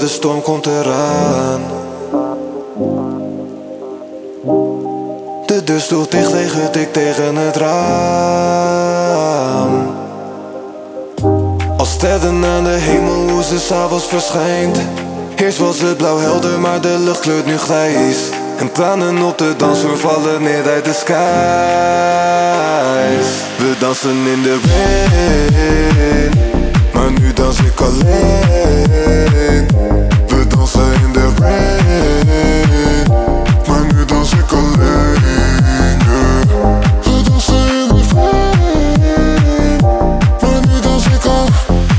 de storm komt eraan. De deur sloeg dicht, dik tegen het raam. Als sterren aan de hemel, hoe ze 's avonds verschijnt. Eerst was het blauw helder, maar de lucht kleurt nu grijs. En tranen op de dansvloer vallen neer uit de skies. We dansen in de rain, maar nu dans ik alleen. We dansen in de rain, maar nu dans ik alleen, yeah. We dansen in de rain, maar nu dans ik alleen.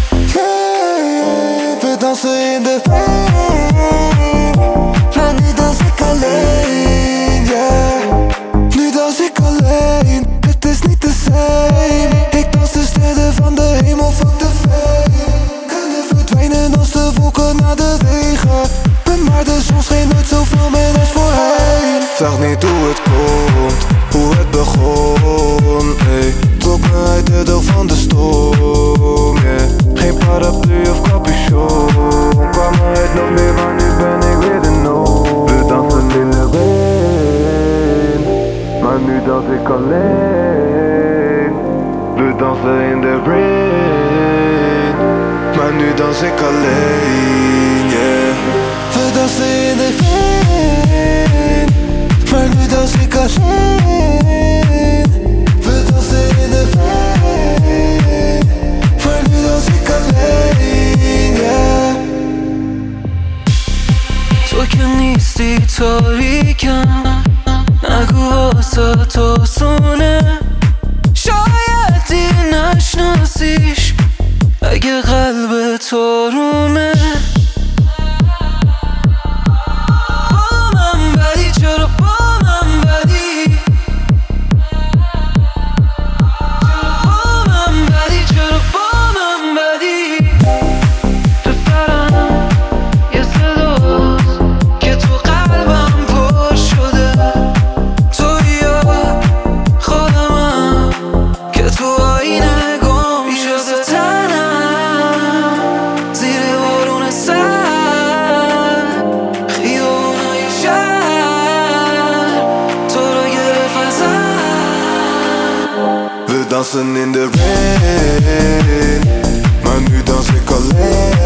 We dansen in de rain, maar nu dans ik alleen, yeah. Nu dans ik alleen, het is niet de same. Ik dans de sterren van de hemel, fuck de fame. Kunnen verdwijnen als de wolken na de regen. Maar de zon scheen nooit zoveel meer als voorheen. Vraag niet hoe het komt, hoe het begon, ey. Trok me uit de deel van de storm, yeah. Geen paraplu of capuchon, kwam uit nog meer, maar nu ben ik weer de nood. We dansen in de rain, maar nu dans ik alleen. We dansen in de rain, maar nu dans ik alleen, yeah. We dansen in de rain, maar nu dans ik alleen. We dansen in de rain, maar nu dans ik alleen, yeah. تو که نیستی تاریکم، نگو واسه تو سونه. شاید دیر نشناسیش اگه قلب تو رومه. با من بدی، چرا با من بدی؟ چرا با من بدی، چرا با من بدی؟ تو سرم یه صداست که تو قلبم پر شده. تویی یا خودمم که تو آینه گم شده. تنم زیر بارون سرد، خیابونای شهر تو رو گرفت ازم. We dansen in de rain, maar nu dans ik alleen.